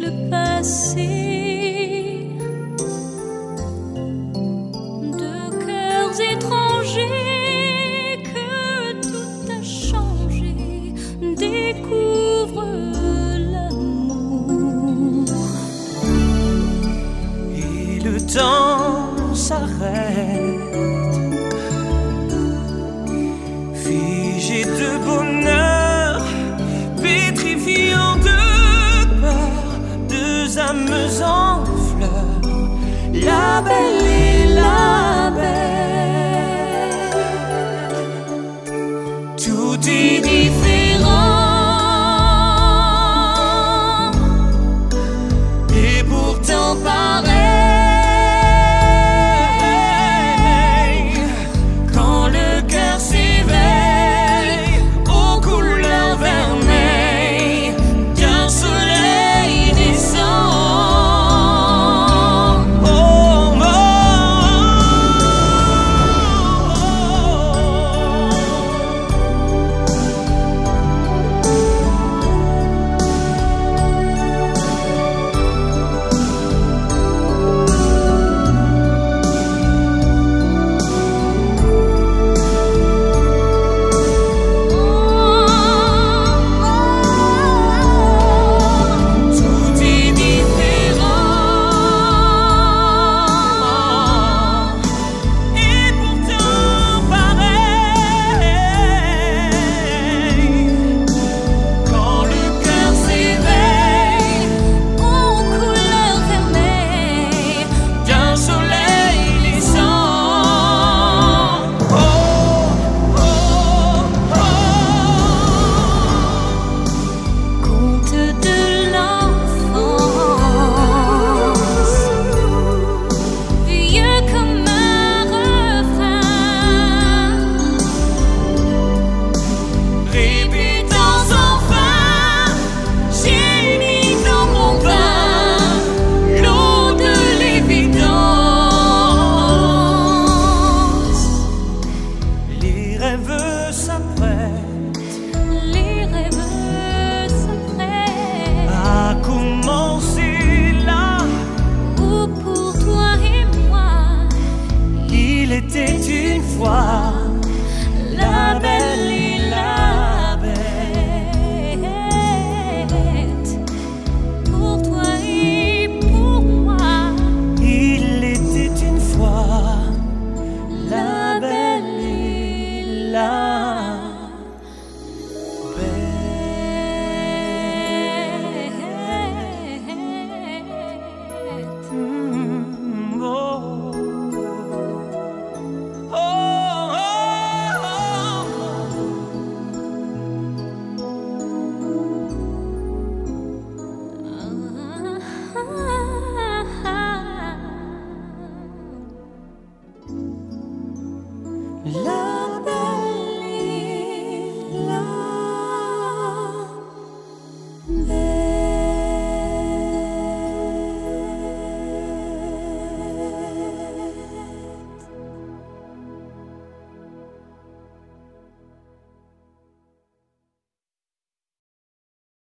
le passé. Deux cœurs étrangers que tout a changé découvrent l'amour. Et le temps s'arrête, figé de bonheur, pétrifiant de peur, deux âmes en fleurs, la belle et la bête. Tout est différent et pourtant pareil. Quand le cœur s'éveille aux couleurs vermeilles d'un soleil naissant. Oh, oh, tout est différent et pourtant pareil. Quand le cœur s'éveille Aux couleurs vermeilles d'un soleil naissant. Oh, oh, oh. conte de l'enfance, vieux comme un refrain, Répétant sans fin, j'ai mis dans mon vin l'eau de l'évidence. Les rêves s'apprêtent les rêves s'apprêtent. à commencer là. Où pour toi et moi, Il était une fois la belle et la bête. pour toi et pour moi, Il était une fois la belle et la bête. Oh, oh, oh, oh. La